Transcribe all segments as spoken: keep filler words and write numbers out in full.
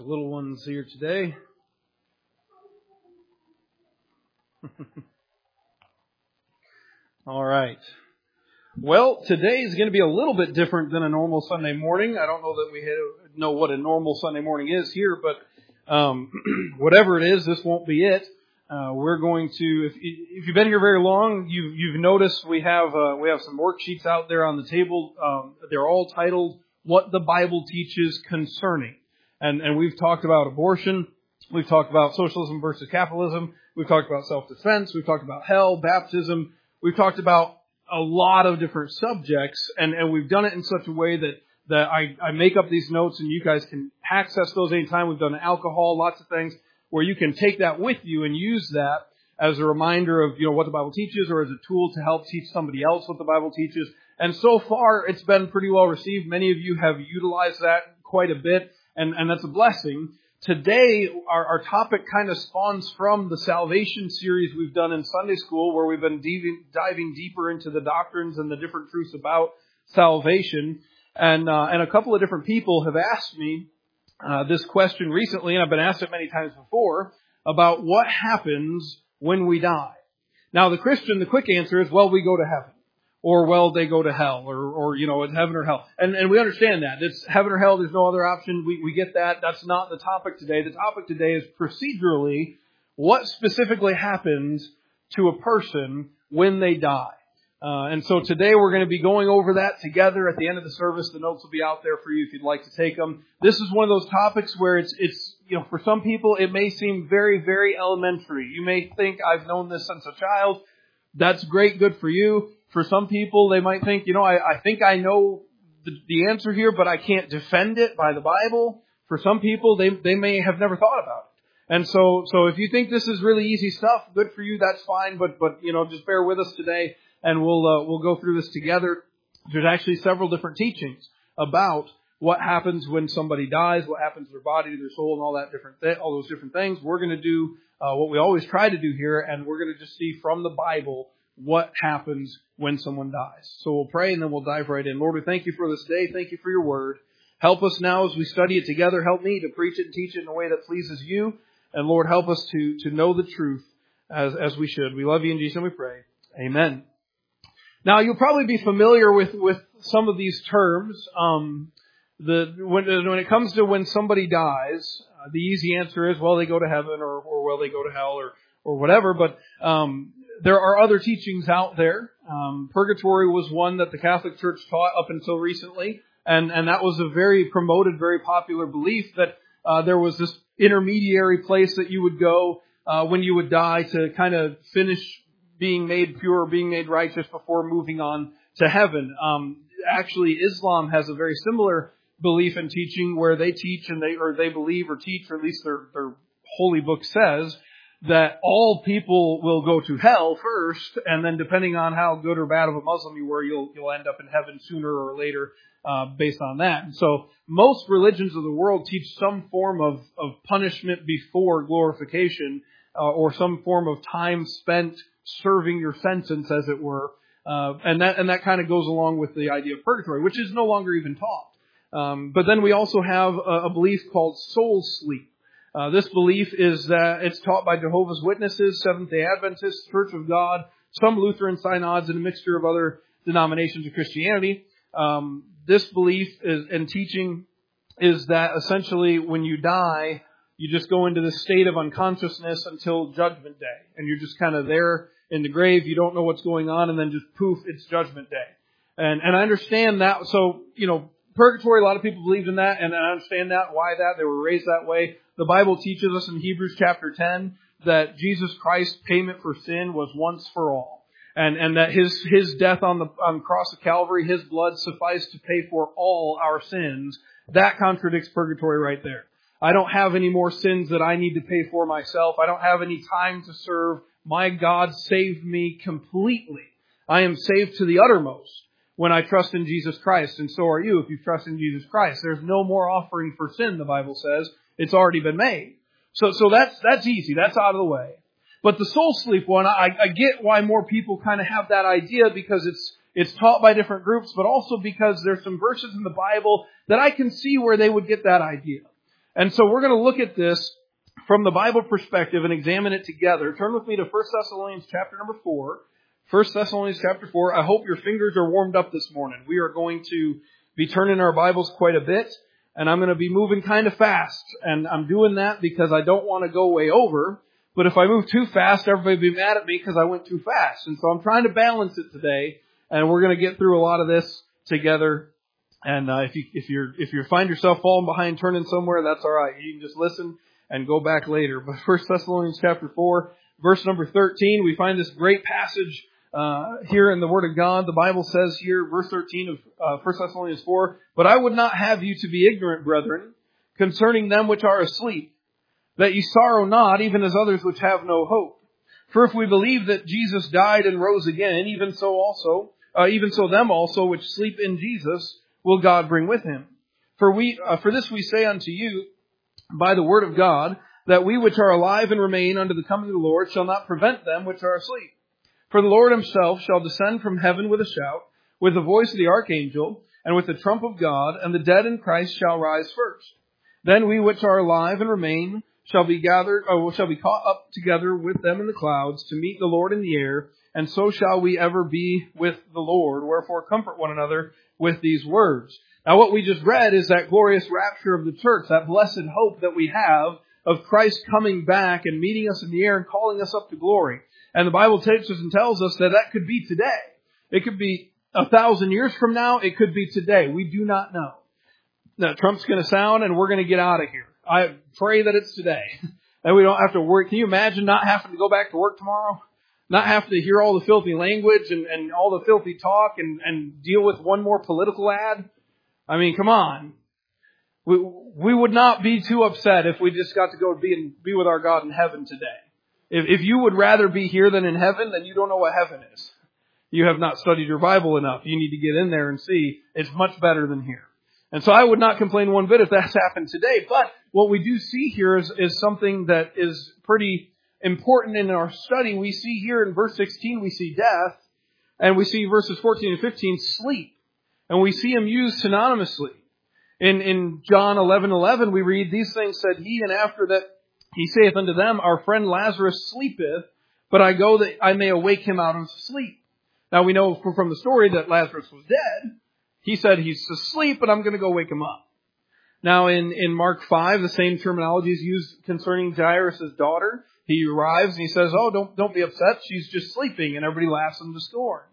Little ones here today. All right. Well, today is going to be a little bit different than a normal Sunday morning. I don't know that we know what a normal Sunday morning is here, but um, whatever it is, this won't be it. Uh, we're going to, if, if you've been here very long, you've, you've noticed we have uh, we have some worksheets out there on the table. Um, they're all titled "What the Bible Teaches Concerning." And, and we've talked about abortion. We've talked about socialism versus capitalism. We've talked about self-defense. We've talked about hell, baptism. We've talked about a lot of different subjects. And, and we've done it in such a way that, that I, I make up these notes and you guys can access those anytime. We've done alcohol, lots of things where you can take that with you and use that as a reminder of, you know, what the Bible teaches or as a tool to help teach somebody else what the Bible teaches. And so far, it's been pretty well received. Many of you have utilized that quite a bit. And, and that's a blessing. Today, our, our topic kind of spawns from the salvation series we've done in Sunday school, where we've been diving, diving deeper into the doctrines and the different truths about salvation. And, uh, and a couple of different people have asked me uh, this question recently, and I've been asked it many times before, about what happens when we die. Now, the Christian, the quick answer is, well, we go to heaven. Or, well, they go to hell, or, or, you know, it's heaven or hell. And, and we understand that. It's heaven or hell, there's no other option. We, we get that. That's not the topic today. The topic today is procedurally, what specifically happens to a person when they die. Uh, and so today we're going to be going over that together at the end of the service. The notes will be out there for you if you'd like to take them. This is one of those topics where it's, it's, you know, for some people it may seem very, very elementary. You may think, I've known this since a child. That's great, good for you. For some people, they might think, you know, I, I think I know the, the answer here, but I can't defend it by the Bible. For some people, they they may have never thought about it. And so, so if you think this is really easy stuff, good for you, that's fine. But, but you know, just bear with us today, and we'll uh, we'll go through this together. There's actually several different teachings about what happens when somebody dies, what happens to their body, to their soul, and all that different th- all those different things. We're going to do uh, what we always try to do here, and we're going to just see from the Bible what happens when someone dies. So we'll pray and then we'll dive right in. Lord, we thank you for this day. Thank you for your word. Help us now as we study it together. Help me to preach it and teach it in a way that pleases you. And Lord, help us to, to know the truth as, as we should. We love you in Jesus and we pray. Amen. Now, you'll probably be familiar with, with some of these terms. Um, the, when, when it comes to when somebody dies, uh, the easy answer is, well, they go to heaven or, or well, they go to hell or, or whatever. But, um, there are other teachings out there. Um, purgatory was one that the Catholic Church taught up until recently. And, and that was a very promoted, very popular belief that uh, there was this intermediary place that you would go uh, when you would die to kind of finish being made pure, being made righteous before moving on to heaven. Um, actually, Islam has a very similar belief and teaching where they teach and they or they believe or teach, or at least their, their holy book says, that all people will go to hell first, and then depending on how good or bad of a Muslim you were, you'll you'll end up in heaven sooner or later uh, based on that. And so most religions of the world teach some form of, of punishment before glorification uh, or some form of time spent serving your sentence, as it were. Uh, and that and that kind of goes along with the idea of purgatory, which is no longer even taught. Um, but then we also have a, a belief called soul sleep. Uh, this belief is that it's taught by Jehovah's Witnesses, Seventh-day Adventists, Church of God, some Lutheran synods, and a mixture of other denominations of Christianity. Um, this belief is, and teaching is that essentially when you die, you just go into this state of unconsciousness until Judgment Day. And you're just kind of there in the grave. You don't know what's going on, and then just poof, it's Judgment Day. And, and I understand that. So, you know, purgatory, a lot of people believed in that, and I understand that, why that, they were raised that way. The Bible teaches us in Hebrews chapter ten that Jesus Christ's payment for sin was once for all. And, and that his, his death on the, on the cross of Calvary, his blood sufficed to pay for all our sins. That contradicts purgatory right there. I don't have any more sins that I need to pay for myself. I don't have any time to serve. My God saved me completely. I am saved to the uttermost when I trust in Jesus Christ. And so are you if you trust in Jesus Christ. There's no more offering for sin, the Bible says. It's already been made. So, so that's, that's easy. That's out of the way. But the soul sleep one, I, I get why more people kind of have that idea because it's, it's taught by different groups, but also because there's some verses in the Bible that I can see where they would get that idea. And so we're going to look at this from the Bible perspective and examine it together. Turn with me to First Thessalonians chapter number four. First Thessalonians chapter four. I hope your fingers are warmed up this morning. We are going to be turning our Bibles quite a bit, and I'm going to be moving kind of fast. And I'm doing that because I don't want to go way over. But if I move too fast, everybody will be mad at me because I went too fast. And so I'm trying to balance it today, and we're going to get through a lot of this together. And uh, if you if you're if you find yourself falling behind, turning somewhere, that's all right. You can just listen and go back later. But First Thessalonians chapter four, verse number thirteen, we find this great passage uh, here in the Word of God. The Bible says here, verse thirteen of uh, First Thessalonians four, "But I would not have you to be ignorant, brethren, concerning them which are asleep, that ye sorrow not, even as others which have no hope. For if we believe that Jesus died and rose again, even so also, uh, even so them also which sleep in Jesus will God bring with him. For we, uh, for this we say unto you, by the word of God, that we which are alive and remain unto the coming of the Lord shall not prevent them which are asleep. For the Lord himself shall descend from heaven with a shout, with the voice of the archangel, and with the trump of God, and the dead in Christ shall rise first. Then we which are alive and remain shall be gathered, or shall be caught up together with them in the clouds to meet the Lord in the air, and so shall we ever be with the Lord. Wherefore comfort one another with these words." Now what we just read is that glorious rapture of the church, that blessed hope that we have of Christ coming back and meeting us in the air and calling us up to glory. And the Bible takes us and tells us that that could be today. It could be a thousand years from now. It could be today. We do not know. Now, trump's going to sound and we're going to get out of here. I pray that it's today. That we don't have to work. Can you imagine not having to go back to work tomorrow? Not have to hear all the filthy language and, and all the filthy talk and, and deal with one more political ad? I mean, come on. We, we would not be too upset if we just got to go be, in, be with our God in heaven today. If, if you would rather be here than in heaven, then you don't know what heaven is. You have not studied your Bible enough. You need to get in there and see it's much better than here. And so I would not complain one bit if that's happened today. But what we do see here is, is something that is pretty important in our study. We see here in verse sixteen, we see death. And we see verses fourteen and fifteen, sleep. And we see them used synonymously. In, in John eleven eleven, we read, "These things said he, and after that he saith unto them, Our friend Lazarus sleepeth, but I go that I may awake him out of sleep." Now we know from the story that Lazarus was dead. He said he's asleep, but I'm going to go wake him up. Now in, in Mark five, the same terminology is used concerning Jairus' daughter. He arrives and he says, "Oh, don't don't be upset. She's just sleeping," and everybody laughs him to scorn.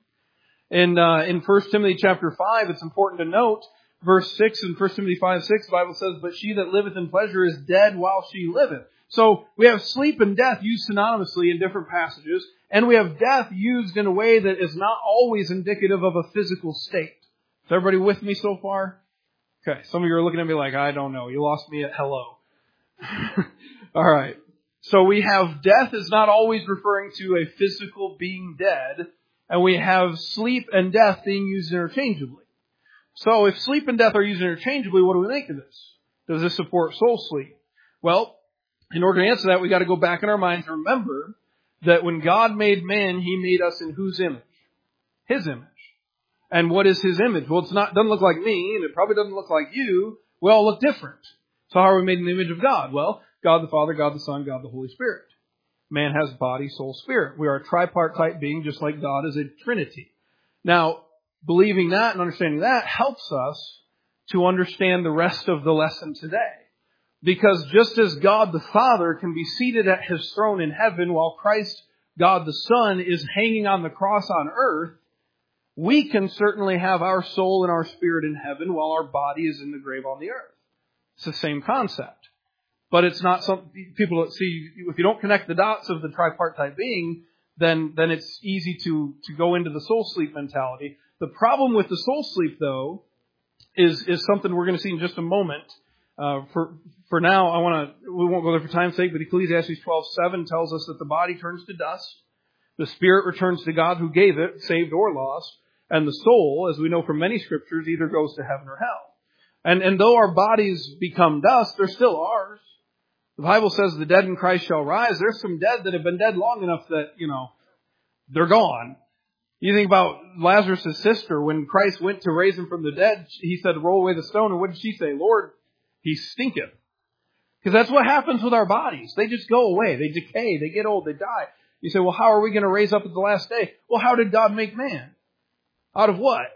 And uh, in First Timothy chapter five, it's important to note, verse six in First Timothy five six, the Bible says, "But she that liveth in pleasure is dead while she liveth." So we have sleep and death used synonymously in different passages, and we have death used in a way that is not always indicative of a physical state. Is everybody with me so far? Okay, some of you are looking at me like, I don't know. You lost me at hello. All right. So we have death is not always referring to a physical being dead, and we have sleep and death being used interchangeably. So if sleep and death are used interchangeably, what do we make of this? Does this support soul sleep? Well, in order to answer that, we got to go back in our minds and remember that when God made man, he made us in whose image? His image. And what is his image? Well, it's not doesn't look like me, and it probably doesn't look like you. We all look different. So how are we made in the image of God? Well, God the Father, God the Son, God the Holy Spirit. Man has body, soul, spirit. We are a tripartite being, just like God is a trinity. Now, believing that and understanding that helps us to understand the rest of the lesson today. Because just as God the Father can be seated at his throne in heaven while Christ, God the Son, is hanging on the cross on earth, we can certainly have our soul and our spirit in heaven while our body is in the grave on the earth. It's the same concept. But it's not something people that see, if you don't connect the dots of the tripartite being, then, then it's easy to, to go into the soul sleep mentality. The problem with the soul sleep, though, is, is something we're going to see in just a moment. Uh, for, for now, I want to, we won't go there for time's sake, but Ecclesiastes twelve seven tells us that the body turns to dust, the spirit returns to God who gave it, saved or lost, and the soul, as we know from many scriptures, either goes to heaven or hell. And, and though our bodies become dust, they're still ours. The Bible says the dead in Christ shall rise. There's some dead that have been dead long enough that, you know, they're gone. You think about Lazarus' sister. When Christ went to raise him from the dead, he said, roll away the stone. And what did she say? Lord, he stinketh. Because that's what happens with our bodies. They just go away. They decay. They get old. They die. You say, well, how are we going to raise up at the last day? Well, how did God make man? Out of what?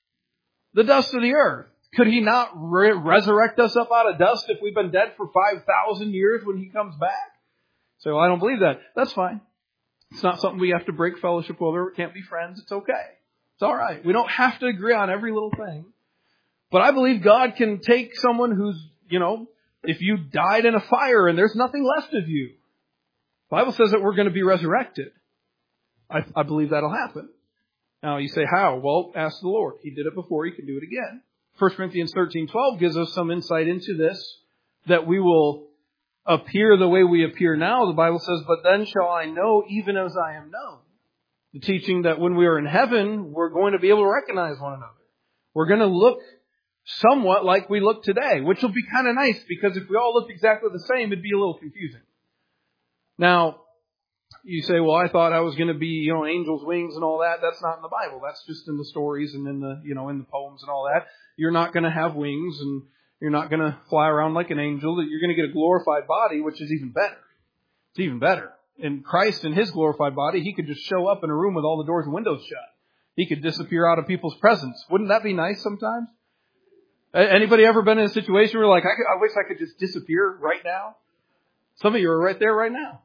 The dust of the earth. Could He not re- resurrect us up out of dust if we've been dead for five thousand years when He comes back? So well, I don't believe that. That's fine. It's not something we have to break fellowship over. We can't be friends. It's okay. It's all right. We don't have to agree on every little thing. But I believe God can take someone who's, you know, if you died in a fire and there's nothing left of you. The Bible says that we're going to be resurrected. I, I believe that'll happen. Now you say, how? Well, ask the Lord. He did it before. He can do it again. First Corinthians thirteen twelve gives us some insight into this, that we will appear the way we appear now. The Bible says, but then shall I know even as I am known. The teaching that when we are in heaven, we're going to be able to recognize one another. We're going to look somewhat like we look today, which will be kind of nice, because if we all looked exactly the same, it'd be a little confusing. Now, you say, well, I thought I was going to be, you know, angel's wings and all that. That's not in the Bible. That's just in the stories and in the, you know, in the poems and all that. You're not going to have wings and you're not going to fly around like an angel. You're going to get a glorified body, which is even better. It's even better. In Christ, in His glorified body, He could just show up in a room with all the doors and windows shut. He could disappear out of people's presence. Wouldn't that be nice sometimes? Anybody ever been in a situation where like, I, could, I wish I could just disappear right now? Some of you are right there right now.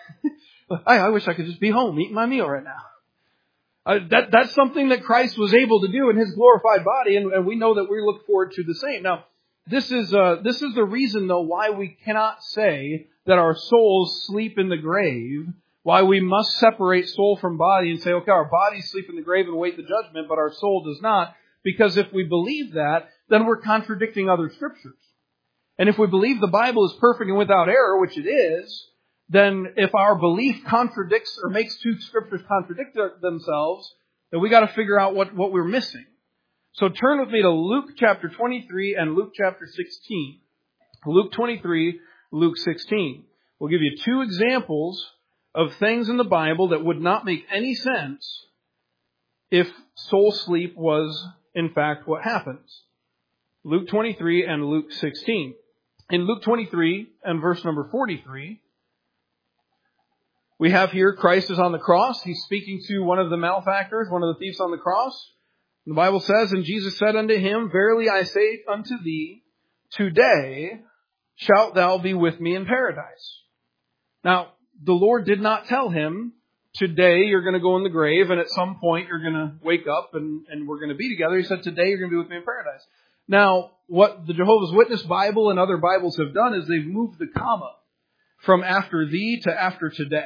I, I wish I could just be home eating my meal right now. Uh, that, that's something that Christ was able to do in His glorified body, and, and we know that we look forward to the same. Now, this is uh, this is the reason, though, why we cannot say that our souls sleep in the grave, why we must separate soul from body and say, okay, our bodies sleep in the grave and await the judgment, but our soul does not. Because if we believe that, then we're contradicting other scriptures. And if we believe the Bible is perfect and without error, which it is, then if our belief contradicts or makes two scriptures contradict themselves, then we got to figure out what, what we're missing. So turn with me to Luke chapter twenty-three and Luke chapter sixteen. Luke twenty-three, Luke sixteen. We'll give you two examples of things in the Bible that would not make any sense if soul sleep was, in fact, what happens. Luke twenty-three and Luke sixteen. In Luke twenty-three and verse number forty-three, we have here Christ is on the cross. He's speaking to one of the malefactors, one of the thieves on the cross. The Bible says, and Jesus said unto him, verily I say unto thee, today shalt thou be with me in paradise. Now, the Lord did not tell him, today you're going to go in the grave and at some point you're going to wake up and, and we're going to be together. He said, today you're going to be with me in paradise. Now, what the Jehovah's Witness Bible and other Bibles have done is they've moved the comma from after thee to after today,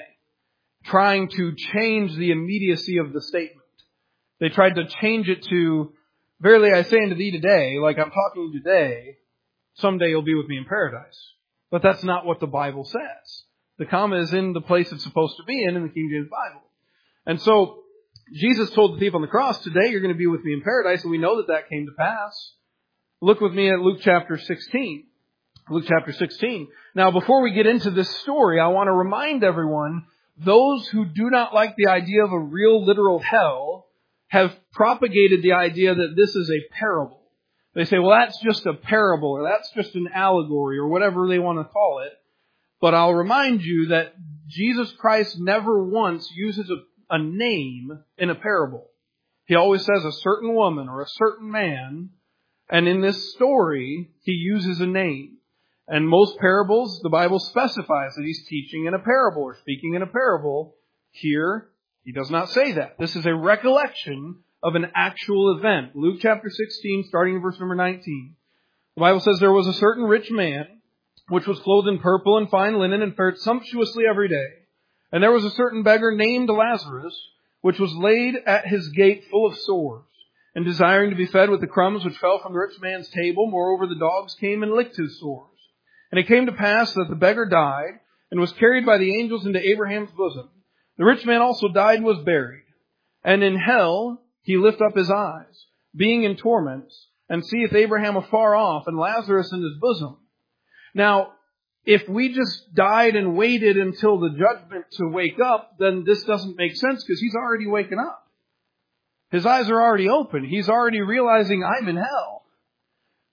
trying to change the immediacy of the statement. They tried to change it to, verily I say unto thee today, like I'm talking today, someday you'll be with me in paradise. But that's not what the Bible says. The comma is in the place it's supposed to be in, in the King James Bible. And so, Jesus told the thief on the cross, today you're going to be with me in paradise, and we know that that came to pass. Look with me at Luke chapter sixteen. Luke chapter sixteen. Now, before we get into this story, I want to remind everyone, those who do not like the idea of a real literal hell have propagated the idea that this is a parable. They say, well, that's just a parable, or that's just an allegory, or whatever they want to call it. But I'll remind you that Jesus Christ never once uses a, a name in a parable. He always says a certain woman or a certain man, and in this story, He uses a name. And most parables, the Bible specifies that He's teaching in a parable or speaking in a parable. Here, He does not say that. This is a recollection of an actual event. Luke chapter sixteen, starting in verse number nineteen. The Bible says, there was a certain rich man, which was clothed in purple and fine linen, and fared sumptuously every day. And there was a certain beggar named Lazarus, which was laid at his gate full of sores, and desiring to be fed with the crumbs which fell from the rich man's table. Moreover, the dogs came and licked his sores. And it came to pass that the beggar died, and was carried by the angels into Abraham's bosom. The rich man also died and was buried. And in hell he lift up his eyes, being in torments, and seeth Abraham afar off, and Lazarus in his bosom. Now, if we just died and waited until the judgment to wake up, then this doesn't make sense, because he's already waken up. His eyes are already open. He's already realizing, I'm in hell.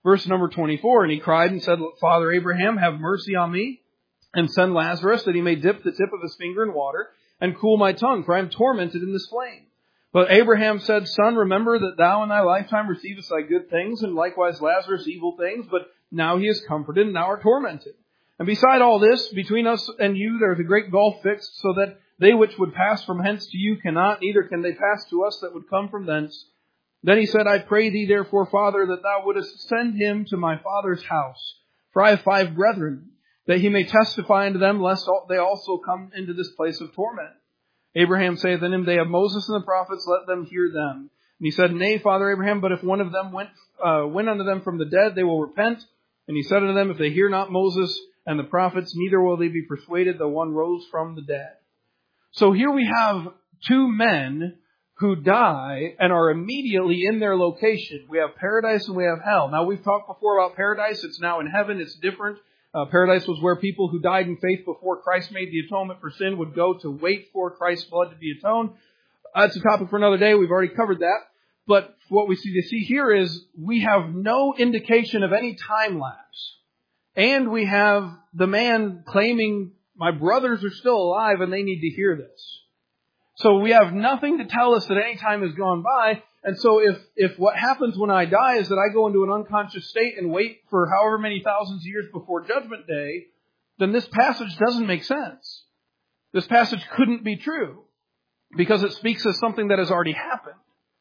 Verse number twenty-four, and he cried and said, Father Abraham, have mercy on me, and send Lazarus that he may dip the tip of his finger in water and cool my tongue, for I am tormented in this flame. But Abraham said, Son, remember that thou in thy lifetime receivest thy good things, and likewise Lazarus evil things, but now he is comforted and thou art tormented. And beside all this, between us and you there is a great gulf fixed, so that they which would pass from hence to you cannot, neither can they pass to us that would come from thence. Then he said, I pray thee therefore, Father, that thou wouldest send him to my father's house. For I have five brethren, that he may testify unto them, lest they also come into this place of torment. Abraham saith unto him, They have Moses and the prophets, let them hear them. And he said, Nay, Father Abraham, but if one of them went, uh, went unto them from the dead, they will repent. And he said unto them, If they hear not Moses and the prophets, neither will they be persuaded, though one rose from the dead. So here we have two men who die and are immediately in their location. We have paradise and we have hell. Now, we've talked before about paradise. It's now in heaven. It's different. Uh, paradise was where people who died in faith before Christ made the atonement for sin would go to wait for Christ's blood to be atoned. That's a topic for another day. We've already covered that. But what we see to see here is we have no indication of any time lapse. And we have the man claiming, my brothers are still alive and they need to hear this. So we have nothing to tell us that any time has gone by. And so if, if what happens when I die is that I go into an unconscious state and wait for however many thousands of years before Judgment Day, then this passage doesn't make sense. This passage couldn't be true because it speaks of something that has already happened.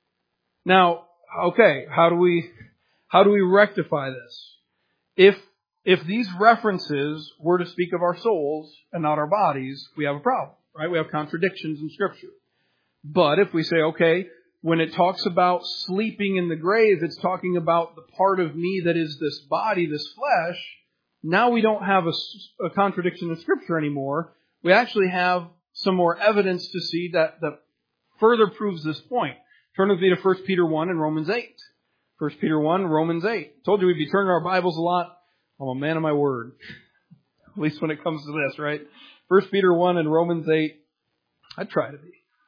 Now, okay, how do we, how do we rectify this? If, if these references were to speak of our souls and not our bodies, we have a problem. Right? We have contradictions in Scripture. But if we say, okay, when it talks about sleeping in the grave, it's talking about the part of me that is this body, this flesh. Now we don't have a, a contradiction in Scripture anymore. We actually have some more evidence to see that, that further proves this point. Turn with me to First Peter one and Romans eight. First Peter one, Romans eight. I told you we'd be turning our Bibles a lot. I'm a man of my word. At least when it comes to this, right? First Peter one and Romans eight, I try to be.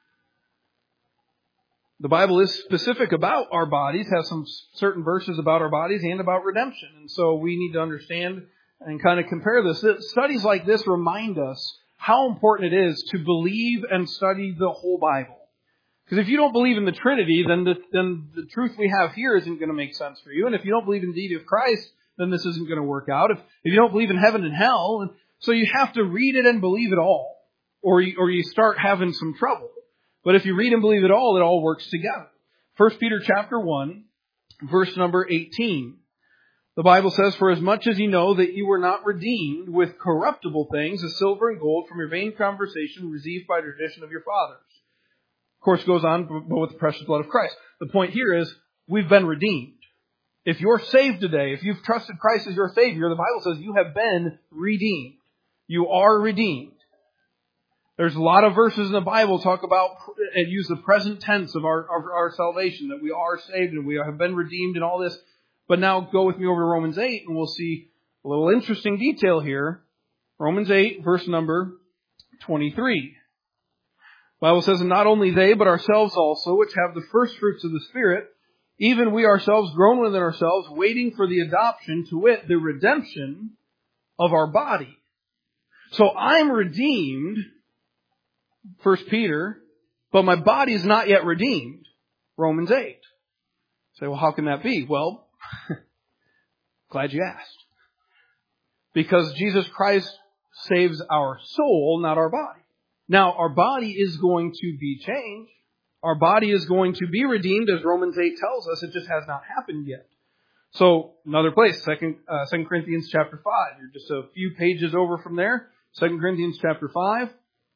The Bible is specific about our bodies, has some certain verses about our bodies and about redemption. And so we need to understand and kind of compare this. Studies like this remind us how important it is to believe and study the whole Bible. Because if you don't believe in the Trinity, then the, then the truth we have here isn't going to make sense for you. And if you don't believe in the deity of Christ, then this isn't going to work out. If, if you don't believe in heaven and hell, so you have to read it and believe it all, or you, or you start having some trouble. But if you read and believe it all, it all works together. First Peter chapter one, verse number eighteen. The Bible says, For as much as ye know that you were not redeemed with corruptible things, as silver and gold, from your vain conversation received by tradition of your fathers. Of course, it goes on, but with the precious blood of Christ. The point here is, we've been redeemed. If you're saved today, if you've trusted Christ as your Savior, the Bible says you have been redeemed. You are redeemed. There's a lot of verses in the Bible talk about and use the present tense of our, of our salvation, that we are saved and we have been redeemed and all this. But now go with me over to Romans eight and we'll see a little interesting detail here. Romans eight, verse number twenty-three. The Bible says, And not only they, but ourselves also, which have the first fruits of the Spirit, even we ourselves groan within ourselves, waiting for the adoption, to wit, the redemption of our body. So I'm redeemed, First Peter, but my body is not yet redeemed, Romans eight. Say, well, how can that be? Well, glad you asked. Because Jesus Christ saves our soul, not our body. Now, our body is going to be changed. Our body is going to be redeemed, as Romans eight tells us. It just has not happened yet. So, another place, Second, uh, Second Corinthians chapter five. You're just a few pages over from there. Second Corinthians chapter five.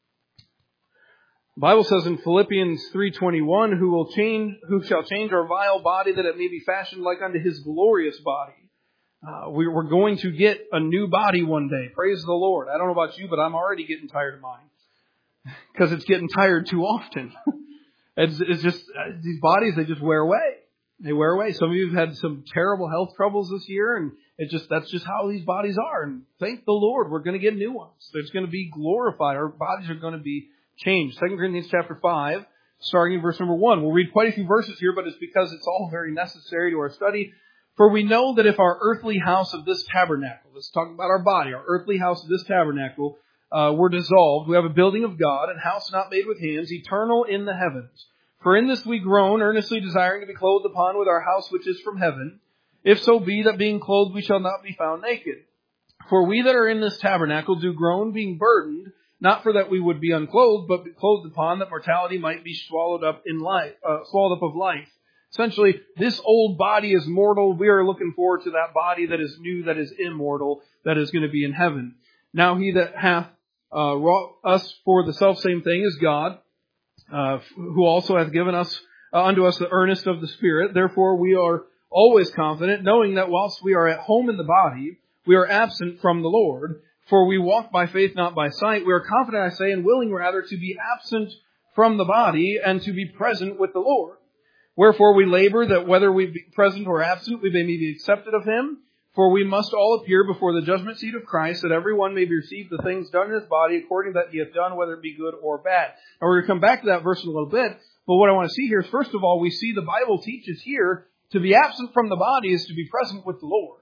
The Bible says in Philippians three twenty-one, who will change, who shall change our vile body that it may be fashioned like unto his glorious body. Uh, we, we're going to get a new body one day. Praise the Lord. I don't know about you, but I'm already getting tired of mine. Because it's getting tired too often. it's, it's just, uh, these bodies, they just wear away. They wear away. Some of you have had some terrible health troubles this year, and it just, that's just how these bodies are. And thank the Lord, we're going to get new ones. It's going to be glorified. Our bodies are going to be changed. Second Corinthians chapter five, starting in verse number one. We'll read quite a few verses here, but it's because it's all very necessary to our study. For we know that if our earthly house of this tabernacle, let's talk about our body, our earthly house of this tabernacle, uh, were dissolved, we have a building of God, and house not made with hands, eternal in the heavens. For in this we groan, earnestly desiring to be clothed upon with our house which is from heaven. If so be that being clothed we shall not be found naked. For we that are in this tabernacle do groan, being burdened, not for that we would be unclothed, but be clothed upon, that mortality might be swallowed up in life, uh, swallowed up of life. Essentially, this old body is mortal. We are looking forward to that body that is new, that is immortal, that is going to be in heaven. Now he that hath uh, wrought us for the selfsame thing is God, uh, who also hath given us uh, unto us the earnest of the Spirit. Therefore we are always confident, knowing that whilst we are at home in the body, we are absent from the Lord. For we walk by faith, not by sight. We are confident, I say, and willing rather to be absent from the body and to be present with the Lord. Wherefore we labor that whether we be present or absent, we may be accepted of Him. For we must all appear before the judgment seat of Christ, that every one may receive the things done in his body according that he hath done, whether it be good or bad. Now we're going to come back to that verse in a little bit. But what I want to see here is, first of all, we see the Bible teaches here to be absent from the body is to be present with the Lord.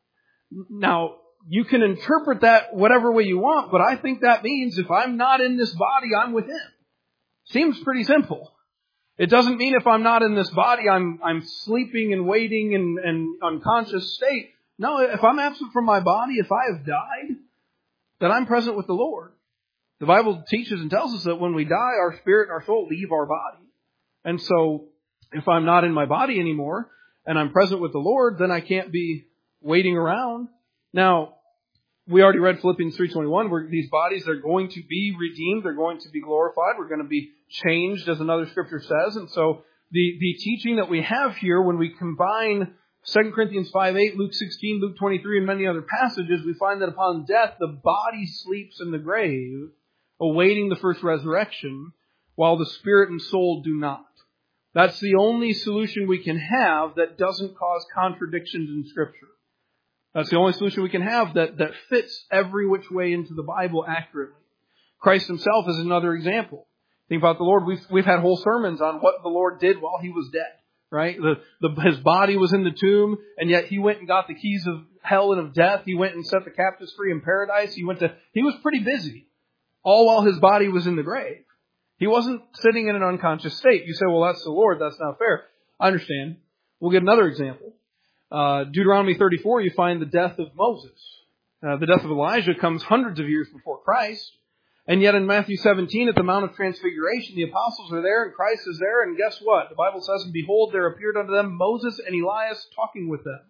Now, you can interpret that whatever way you want, but I think that means if I'm not in this body, I'm with Him. Seems pretty simple. It doesn't mean if I'm not in this body, I'm I'm sleeping and waiting in an unconscious state. No, if I'm absent from my body, if I have died, then I'm present with the Lord. The Bible teaches and tells us that when we die, our spirit and our soul leave our body. And so, if I'm not in my body anymore, and I'm present with the Lord, then I can't be waiting around. Now, we already read Philippians three twenty-one, where these bodies are going to be redeemed, they're going to be glorified, we're going to be changed, as another scripture says. And so the, the teaching that we have here, when we combine Second Corinthians five eight, Luke sixteen, Luke twenty-three, and many other passages, we find that upon death, the body sleeps in the grave, awaiting the first resurrection, while the spirit and soul do not. That's the only solution we can have that doesn't cause contradictions in Scripture. That's the only solution we can have that, that fits every which way into the Bible accurately. Christ Himself is another example. Think about the Lord. We've, we've had whole sermons on what the Lord did while He was dead, right? The, the, His body was in the tomb, and yet He went and got the keys of hell and of death. He went and set the captives free in paradise. He went to, He was pretty busy, all while His body was in the grave. He wasn't sitting in an unconscious state. You say, well, that's the Lord. That's not fair. I understand. We'll get another example. Uh, Deuteronomy thirty-four, you find the death of Moses. Uh, the death of Elijah comes hundreds of years before Christ. And yet in Matthew seventeen, at the Mount of Transfiguration, the apostles are there and Christ is there. And guess what? The Bible says, and behold, there appeared unto them Moses and Elias talking with them.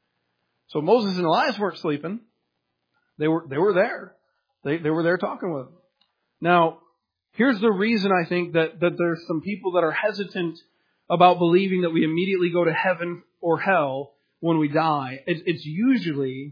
So Moses and Elias weren't sleeping. They were, they were there. They, they were there talking with them. Now, here's the reason I think that, that there's some people that are hesitant about believing that we immediately go to heaven or hell when we die. It, it's usually,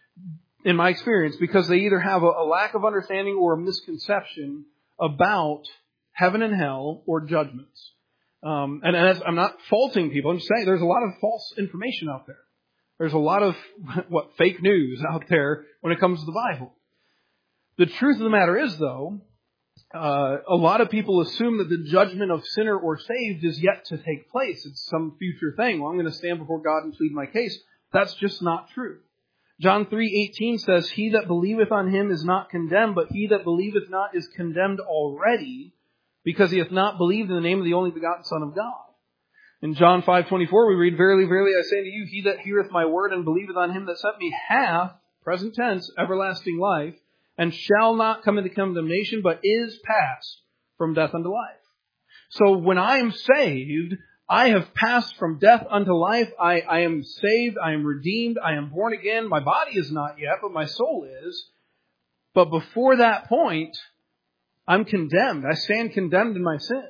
in my experience, because they either have a, a lack of understanding or a misconception about heaven and hell or judgments. Um, and and as, I'm not faulting people. I'm just saying there's a lot of false information out there. There's a lot of what fake news out there when it comes to the Bible. The truth of the matter is, though, uh, a lot of people assume that the judgment of sinner or saved is yet to take place. It's some future thing. Well, I'm going to stand before God and plead my case. That's just not true. John three eighteen says, he that believeth on Him is not condemned, but he that believeth not is condemned already, because he hath not believed in the name of the only begotten Son of God. In John five twenty-four, we read, verily, verily, I say unto you, he that heareth my word and believeth on Him that sent me hath, present tense, everlasting life, and shall not come into condemnation, but is passed from death unto life. So when I am saved, I have passed from death unto life. I, I am saved. I am redeemed. I am born again. My body is not yet, but my soul is. But before that point, I'm condemned. I stand condemned in my sin.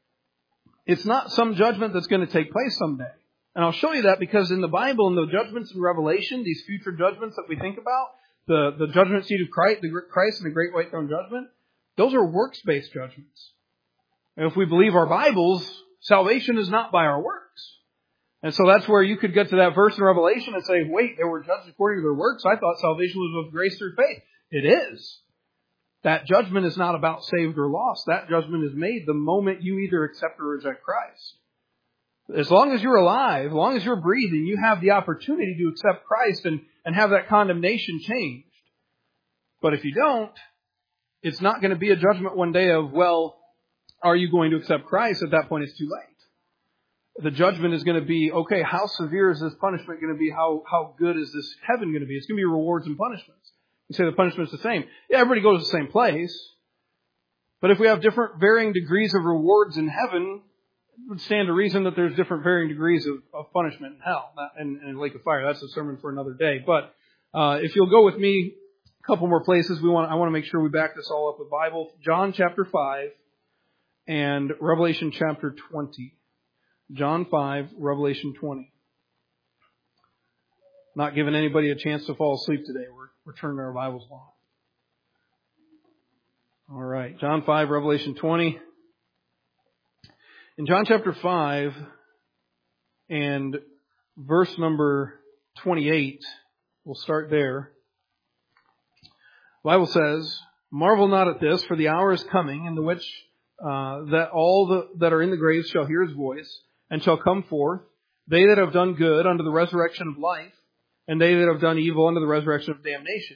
It's not some judgment that's going to take place someday. And I'll show you that because in the Bible, in the judgments in Revelation, these future judgments that we think about, the, the judgment seat of Christ, the Christ and the great white throne judgment, those are works-based judgments. And if we believe our Bibles, salvation is not by our works. And so that's where you could get to that verse in Revelation and say, wait, they were judged according to their works. I thought salvation was of grace through faith. It is. That judgment is not about saved or lost. That judgment is made the moment you either accept or reject Christ. As long as you're alive, as long as you're breathing, you have the opportunity to accept Christ and, and have that condemnation changed. But if you don't, it's not going to be a judgment one day of, well, are you going to accept Christ? At that point, it's too late. The judgment is going to be, okay, how severe is this punishment going to be? How, how good is this heaven going to be? It's going to be rewards and punishments. You say the punishment's the same. Yeah, everybody goes to the same place. But if we have different varying degrees of rewards in heaven, it would stand to reason that there's different varying degrees of, of punishment in hell and, and lake of fire. That's a sermon for another day. But uh, if you'll go with me a couple more places, we want I want to make sure we back this all up with Bible. John chapter five and Revelation chapter twenty. John five, Revelation twenty. Not giving anybody a chance to fall asleep today. We're, we're turning our Bibles long. All right. John five, Revelation twenty. In John chapter five and verse number twenty-eight, we'll start there. The Bible says, "Marvel not at this, for the hour is coming in the which uh, that all the, that are in the graves shall hear his voice, and shall come forth, they that have done good unto the resurrection of life, and they that have done evil unto the resurrection of damnation."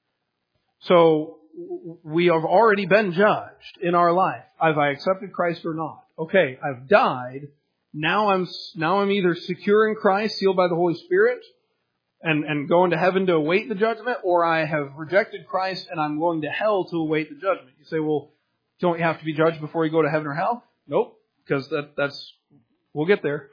So, we have already been judged in our life. Have I accepted Christ or not? Okay, I've died. Now I'm now I'm either secure in Christ, sealed by the Holy Spirit, and, and going to heaven to await the judgment, or I have rejected Christ and I'm going to hell to await the judgment. You say, well, don't you have to be judged before you go to heaven or hell? Nope, because that, that's we'll get there.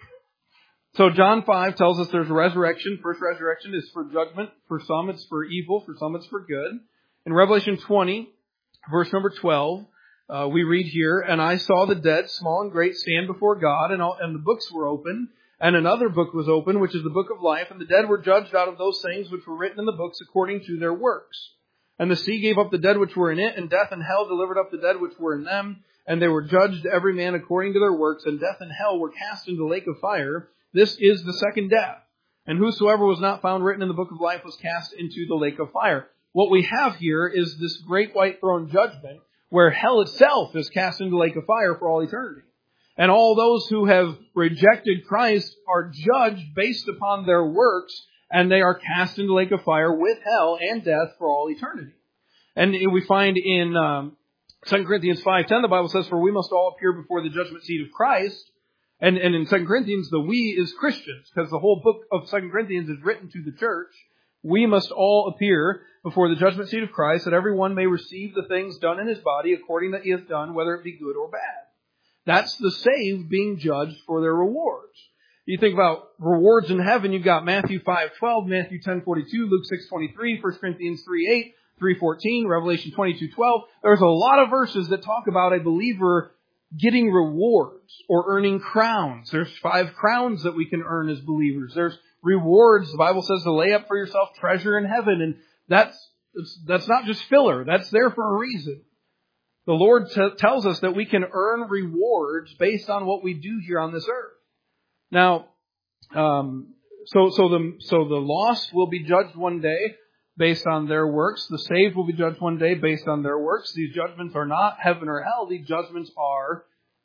So John five tells us there's a resurrection. First resurrection is for judgment. For some it's for evil. For some it's for good. In Revelation twenty, verse number twelve, uh, we read here, "And I saw the dead, small and great, stand before God, and, all, and the books were open, and another book was open, which is the book of life, and the dead were judged out of those things which were written in the books according to their works. And the sea gave up the dead which were in it, and death and hell delivered up the dead which were in them, and they were judged every man according to their works, and death and hell were cast into the lake of fire. This is the second death. And whosoever was not found written in the book of life was cast into the lake of fire." What we have here is this great white throne judgment where hell itself is cast into the lake of fire for all eternity. And all those who have rejected Christ are judged based upon their works, and they are cast into the lake of fire with hell and death for all eternity. And we find in um, Second Corinthians five ten, the Bible says, "For we must all appear before the judgment seat of Christ." And, and in Second Corinthians, the "we" is Christians, because the whole book of Second Corinthians is written to the church. We must all appear before the judgment seat of Christ, that every one may receive the things done in his body according that he has done, whether it be good or bad. That's the saved being judged for their rewards. You think about rewards in heaven, you've got Matthew five twelve, Matthew ten forty-two, Luke six twenty-three, First Corinthians three eight, three fourteen, Revelation twenty-two twelve. There's a lot of verses that talk about a believer getting rewards or earning crowns. There's five crowns that we can earn as believers. There's rewards. The Bible says to lay up for yourself treasure in heaven, and that's that's not just filler. That's there for a reason. The Lord t- tells us that we can earn rewards based on what we do here on this earth. Now, um, so so the so the lost will be judged one day based on their works. The saved will be judged one day based on their works. These judgments are not heaven or hell. These judgments are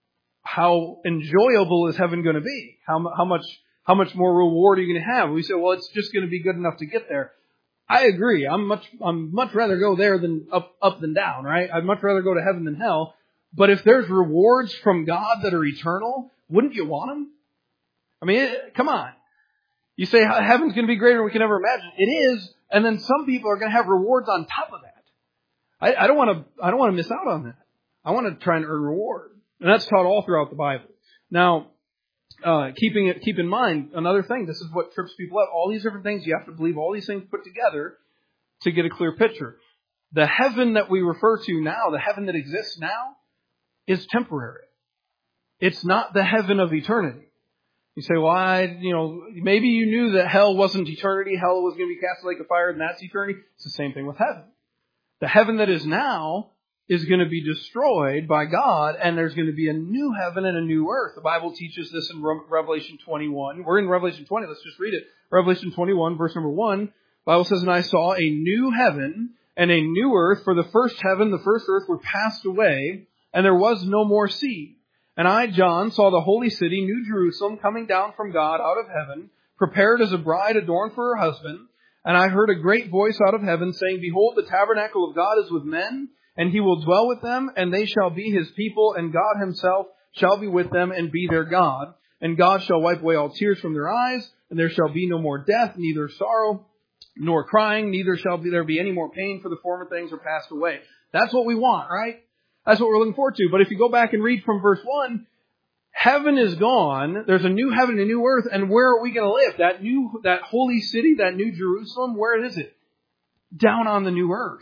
how enjoyable is heaven going to be? How how much how much more reward are you going to have? We say, well, it's just going to be good enough to get there. I agree. I'm much I'm much rather go there than up up than down, right? I'd much rather go to heaven than hell. But if there's rewards from God that are eternal, wouldn't you want them? I mean, it, come on. You say heaven's going to be greater than we can ever imagine. It is, and then some people are going to have rewards on top of that. I, I don't want to. I don't want to miss out on that. I want to try and earn reward, and that's taught all throughout the Bible. Now, uh, keeping it, keep in mind another thing. This is what trips people up. All these different things, you have to believe all these things put together to get a clear picture. The heaven that we refer to now, the heaven that exists now, is temporary. It's not the heaven of eternity. You say, well, I, you know, maybe you knew that hell wasn't eternity. Hell was going to be cast in the lake of fire, and that's eternity. It's the same thing with heaven. The heaven that is now is going to be destroyed by God, and there's going to be a new heaven and a new earth. The Bible teaches this in Revelation twenty-one. We're in Revelation twenty. Let's just read it. Revelation twenty-one, verse number one. The Bible says, "And I saw a new heaven and a new earth, for the first heaven, the first earth were passed away, and there was no more sea. And I, John, saw the holy city, New Jerusalem, coming down from God out of heaven, prepared as a bride adorned for her husband. And I heard a great voice out of heaven saying, Behold, the tabernacle of God is with men, and He will dwell with them, and they shall be His people, and God Himself shall be with them and be their God. And God shall wipe away all tears from their eyes, and there shall be no more death, neither sorrow, nor crying, neither shall be, there be any more pain, for the former things are passed away. That's what we want, right? That's what we're looking forward to. But if you go back and read from verse one, heaven is gone. There's a new heaven and a new earth. And where are we going to live? That new, that holy city, that new Jerusalem, where is it? Down on the new earth.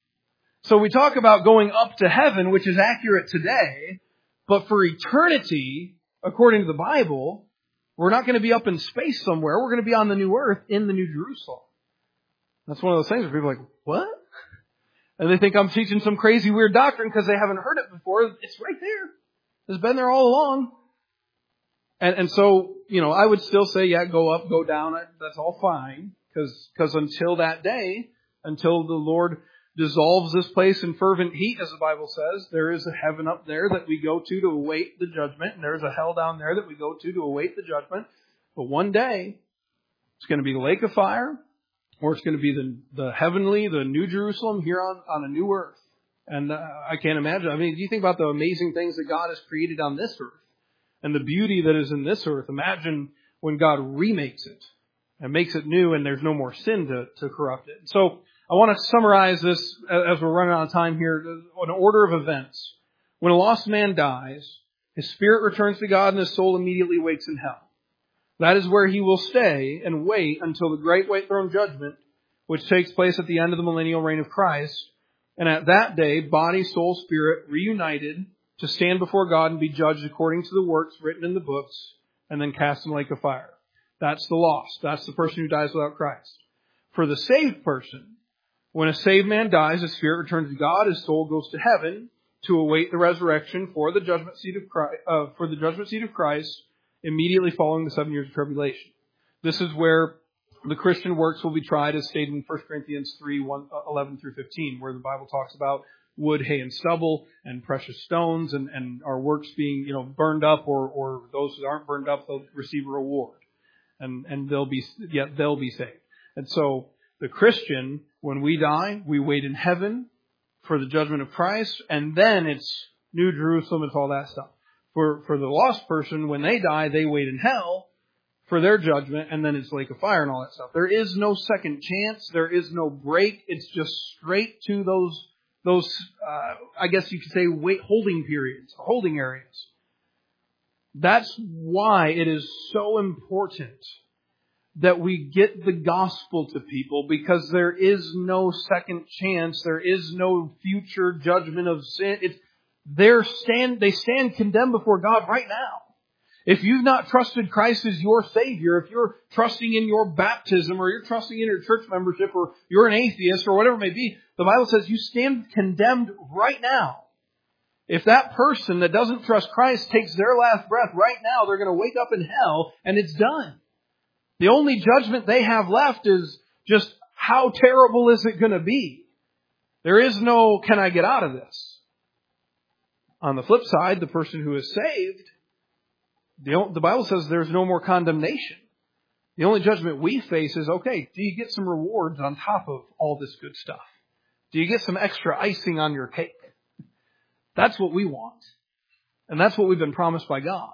So we talk about going up to heaven, which is accurate today. But for eternity, according to the Bible, we're not going to be up in space somewhere. We're going to be on the new earth in the new Jerusalem. That's one of those things where people are like, what? And they think I'm teaching some crazy weird doctrine because they haven't heard it before. It's right there. It's been there all along. And, and so, you know, I would still say, yeah, go up, go down. That's all fine. Because because until that day, until the Lord dissolves this place in fervent heat, as the Bible says, there is a heaven up there that we go to to await the judgment. And there's a hell down there that we go to to await the judgment. But one day, it's going to be the lake of fire. Or it's going to be the, the heavenly, the new Jerusalem here on, on a new earth. And uh, I can't imagine. I mean, do you think about the amazing things that God has created on this earth and the beauty that is in this earth? Imagine when God remakes it and makes it new and there's no more sin to, to corrupt it. So I want to summarize this as we're running out of time here. An order of events. When a lost man dies, his spirit returns to God and his soul immediately wakes in hell. That is where he will stay and wait until the great white throne judgment, which takes place at the end of the millennial reign of Christ. And at that day, body, soul, spirit, reunited to stand before God and be judged according to the works written in the books, and then cast in the lake of fire. That's the lost. That's the person who dies without Christ. For the saved person, when a saved man dies, his spirit returns to God, his soul goes to heaven to await the resurrection for the judgment seat of Christ, uh, for the judgment seat of Christ, immediately following the seven years of tribulation. This is where the Christian works will be tried, as stated in First Corinthians three, eleven through fifteen, where the Bible talks about wood, hay, and stubble, and precious stones, and, and our works being, you know, burned up, or, or those who aren't burned up, they'll receive a reward. And, and they'll be, yeah, they'll be saved. And so, the Christian, when we die, we wait in heaven for the judgment of Christ, and then it's New Jerusalem, it's all that stuff. For, for the lost person, when they die, they wait in hell for their judgment, and then it's lake of fire and all that stuff. There is no second chance. There is no break. It's just straight to those, those uh, I guess you could say, wait, holding periods, holding areas. That's why it is so important that we get the gospel to people, because there is no second chance. There is no future judgment of sin. It's, They're stand, they stand condemned before God right now. If you've not trusted Christ as your Savior, if you're trusting in your baptism, or you're trusting in your church membership, or you're an atheist, or whatever it may be, the Bible says you stand condemned right now. If that person that doesn't trust Christ takes their last breath right now, they're going to wake up in hell, and it's done. The only judgment they have left is just, how terrible is it going to be? There is no, can I get out of this? On the flip side, the person who is saved, the, the Bible says there's no more condemnation. The only judgment we face is, okay, do you get some rewards on top of all this good stuff? Do you get some extra icing on your cake? That's what we want. And that's what we've been promised by God.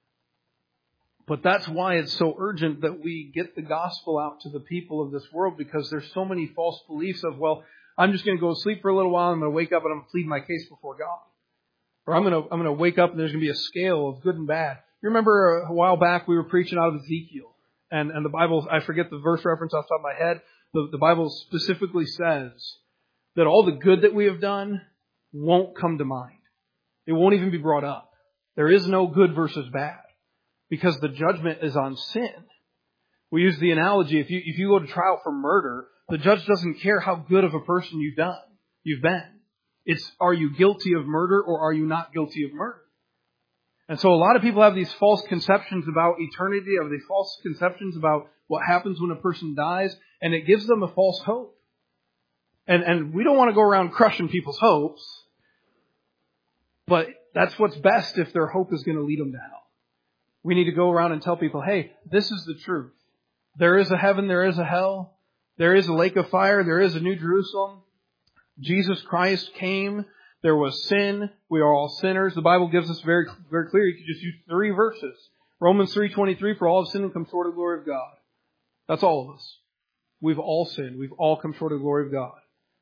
But that's why it's so urgent that we get the gospel out to the people of this world, because there's so many false beliefs of, well, I'm just going to go to sleep for a little while, and I'm going to wake up and I'm going to plead my case before God. Or I'm going to I'm going to wake up and there's going to be a scale of good and bad. You remember a while back we were preaching out of Ezekiel. And, and the Bible, I forget the verse reference off the top of my head. The, the Bible specifically says that all the good that we have done won't come to mind. It won't even be brought up. There is no good versus bad, because the judgment is on sin. We use the analogy, if you if you go to trial for murder, the judge doesn't care how good of a person you've done, you've been. It's, are you guilty of murder or are you not guilty of murder? And so a lot of people have these false conceptions about eternity, have these false conceptions about what happens when a person dies, and it gives them a false hope. And and we don't want to go around crushing people's hopes. But That's what's best if their hope is going to lead them to hell. We need to go around and tell people, hey, this is the truth. There is a heaven, there is a hell, there is a lake of fire, there is a New Jerusalem. Jesus Christ came, there was sin, we are all sinners. The Bible gives us very, very clear. You could just use three verses. Romans three twenty-three, for all have sinned and come short of the glory of God. That's all of us. We've all sinned. We've all come short of the glory of God.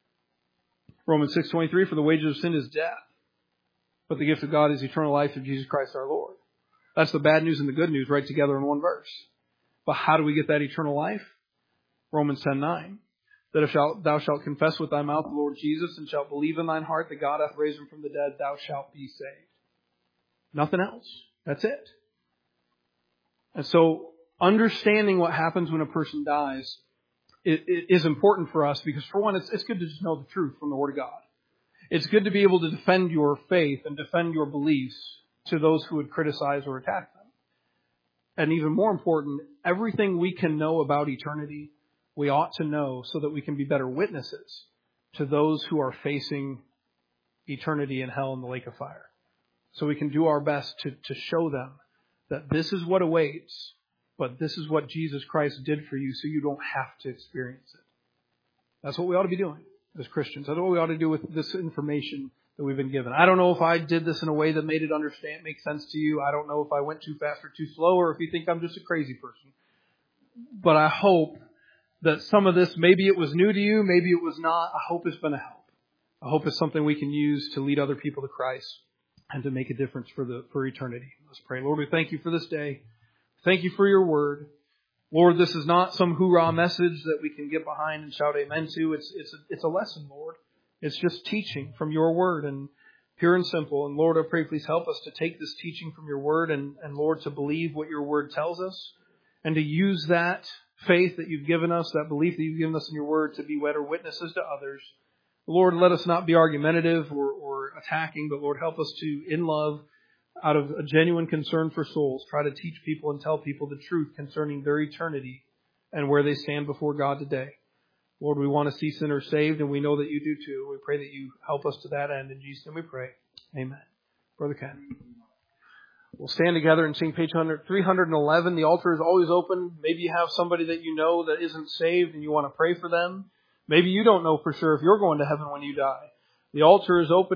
Romans six twenty-three, for the wages of sin is death, but the gift of God is eternal life through Jesus Christ our Lord. That's the bad news and the good news right together in one verse. But how do we get that eternal life? Romans ten nine. That if thou shalt confess with thy mouth the Lord Jesus, and shalt believe in thine heart that God hath raised him from the dead, thou shalt be saved. Nothing else. That's it. And so, understanding what happens when a person dies is important for us, because for one, it's, it's good to just know the truth from the Word of God. It's good to be able to defend your faith and defend your beliefs to those who would criticize or attack them. And even more important, everything we can know about eternity, we ought to know so that we can be better witnesses to those who are facing eternity in hell and the lake of fire. So we can do our best to, to show them that this is what awaits, but this is what Jesus Christ did for you so you don't have to experience it. That's what we ought to be doing as Christians. That's what we ought to do with this information that we've been given. I don't know if I did this in a way that made it understand, make sense to you. I don't know if I went too fast or too slow, or if you think I'm just a crazy person. But I hope that some of this, maybe it was new to you, maybe it was not. I hope it's been a help. I hope it's something we can use to lead other people to Christ and to make a difference for the for eternity. Let's pray. Lord, we thank you for this day. Thank you for your word. Lord, this is not some hoorah message that we can get behind and shout amen to. It's it's a, it's a lesson, Lord. It's just teaching from your word, and pure and simple. And Lord, I pray, please help us to take this teaching from your word and, and Lord, to believe what your word tells us, and to use that faith that you've given us, that belief that you've given us in your word, to be better witnesses to others. Lord, let us not be argumentative or, or attacking, but Lord, help us to, in love, out of a genuine concern for souls, try to teach people and tell people the truth concerning their eternity and where they stand before God today. Lord, we want to see sinners saved, and we know that you do too. We pray that you help us to that end. In Jesus' name we pray. Amen. Brother Ken. We'll stand together and sing page three eleven. The altar is always open. Maybe you have somebody that you know that isn't saved and you want to pray for them. Maybe you don't know for sure if you're going to heaven when you die. The altar is open.